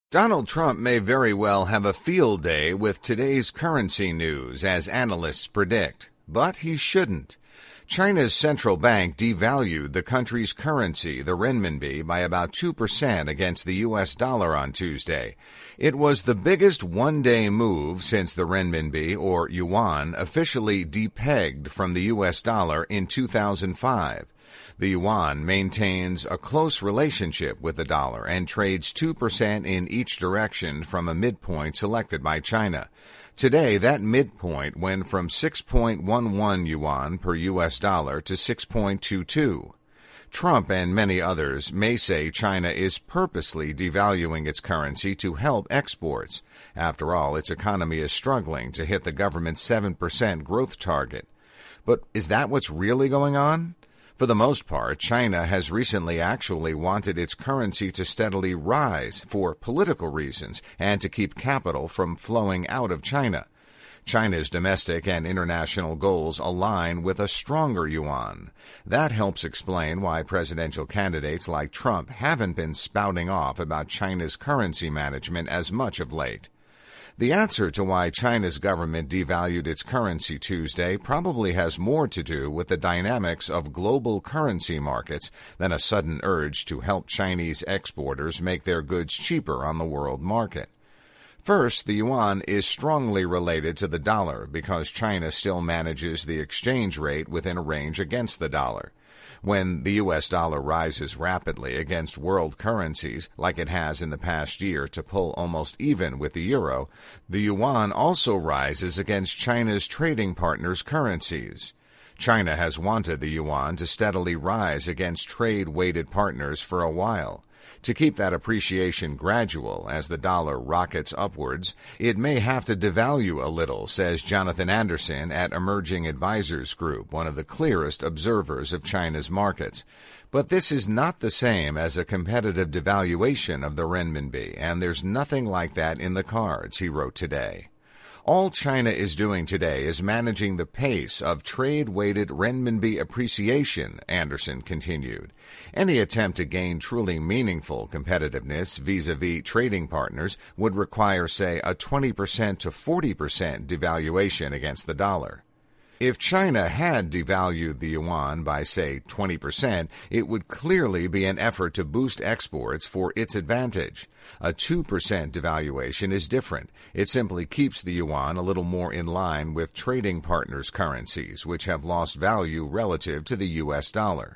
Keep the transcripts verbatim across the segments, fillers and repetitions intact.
Donald Trump may very well have a field day with today's currency news, as analysts predict, but he shouldn't. China's central bank devalued the country's currency, the renminbi, by about two percent against the U S dollar on Tuesday. It was the biggest one-day move since the renminbi, or yuan, officially depegged from the U S dollar in two thousand five. The yuan maintains a close relationship with the dollar and trades two percent in each direction from a midpoint selected by China. Today, that midpoint went from six point one one yuan per U S dollar to six point two two. Trump and many others may say China is purposely devaluing its currency to help exports. After all, its economy is struggling to hit the government's seven percent growth target. But is that what's really going on? For the most part, China has recently actually wanted its currency to steadily rise for political reasons and to keep capital from flowing out of China. China's domestic and international goals align with a stronger yuan. That helps explain why presidential candidates like Trump haven't been spouting off about China's currency management as much of late. The answer to why China's government devalued its currency Tuesday probably has more to do with the dynamics of global currency markets than a sudden urge to help Chinese exporters make their goods cheaper on the world market. First, the yuan is strongly related to the dollar because China still manages the exchange rate within a range against the dollar. When the U S dollar rises rapidly against world currencies, like it has in the past year to pull almost even with the euro, the yuan also rises against China's trading partners' currencies. China has wanted the yuan to steadily rise against trade-weighted partners for a while. To keep that appreciation gradual as the dollar rockets upwards, it may have to devalue a little, says Jonathan Anderson at Emerging Advisors Group, one of the clearest observers of China's markets. But this is not the same as a competitive devaluation of the renminbi, and there's nothing like that in the cards, he wrote today. All China is doing today is managing the pace of trade-weighted renminbi appreciation, Anderson continued. Any attempt to gain truly meaningful competitiveness vis-a-vis trading partners would require, say, a twenty percent to forty percent devaluation against the dollar. If China had devalued the yuan by, say, twenty percent, it would clearly be an effort to boost exports for its advantage. A two percent devaluation is different. It simply keeps the yuan a little more in line with trading partners' currencies, which have lost value relative to the U S dollar.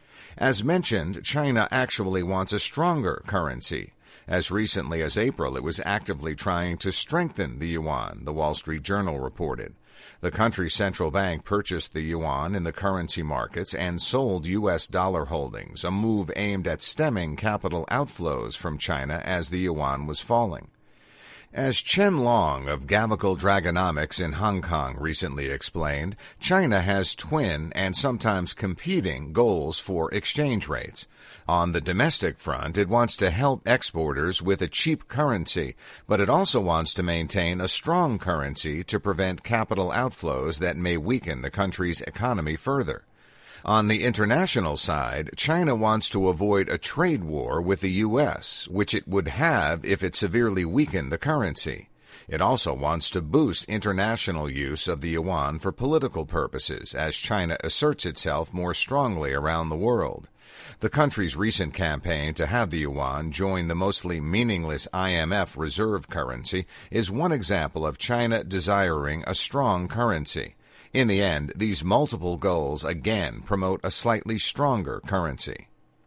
As mentioned, China actually wants a stronger currency. As recently as April, it was actively trying to strengthen the yuan, the Wall Street Journal reported. The country's central bank purchased the yuan in the currency markets and sold U S dollar holdings, a move aimed at stemming capital outflows from China as the yuan was falling. As Chen Long of Gavicle Dragonomics in Hong Kong recently explained, China has twin and sometimes competing goals for exchange rates. On the domestic front, it wants to help exporters with a cheap currency, but it also wants to maintain a strong currency to prevent capital outflows that may weaken the country's economy further. On the international side, China wants to avoid a trade war with the U S, which it would have if it severely weakened the currency. It also wants to boost international use of the yuan for political purposes as China asserts itself more strongly around the world. The country's recent campaign to have the yuan join the mostly meaningless I M F reserve currency is one example of China desiring a strong currency. In the end, these multiple goals again promote a slightly stronger currency.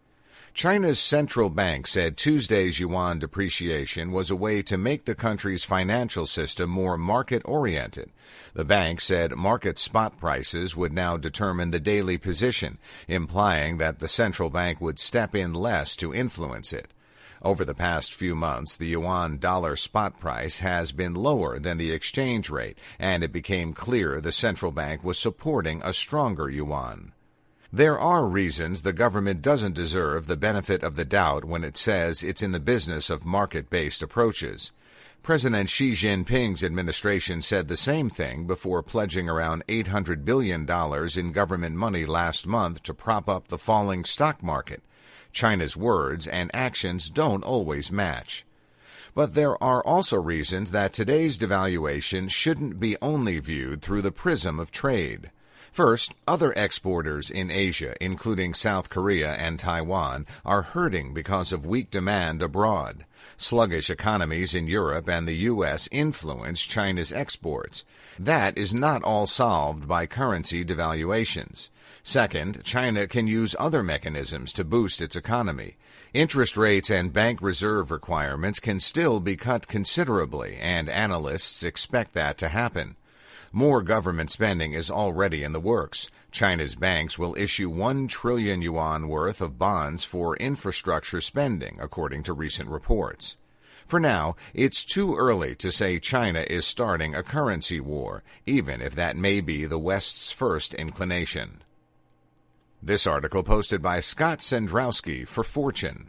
China's central bank said Tuesday's yuan depreciation was a way to make the country's financial system more market-oriented. The bank said market spot prices would now determine the daily position, implying that the central bank would step in less to influence it. Over the past few months, the yuan-dollar spot price has been lower than the exchange rate, and it became clear the central bank was supporting a stronger yuan. There are reasons the government doesn't deserve the benefit of the doubt when it says it's in the business of market-based approaches. President Xi Jinping's administration said the same thing before pledging around eight hundred billion dollars in government money last month to prop up the falling stock market. China's words and actions don't always match. But there are also reasons that today's devaluation shouldn't be only viewed through the prism of trade. First, other exporters in Asia, including South Korea and Taiwan, are hurting because of weak demand abroad. Sluggish economies in Europe and the U S influence China's exports. That is not all solved by currency devaluations. Second, China can use other mechanisms to boost its economy. Interest rates and bank reserve requirements can still be cut considerably, and analysts expect that to happen. More government spending is already in the works. China's banks will issue one trillion yuan worth of bonds for infrastructure spending, according to recent reports. For now, it's too early to say China is starting a currency war, even if that may be the West's first inclination. This article posted by Scott Sendrowski for Fortune.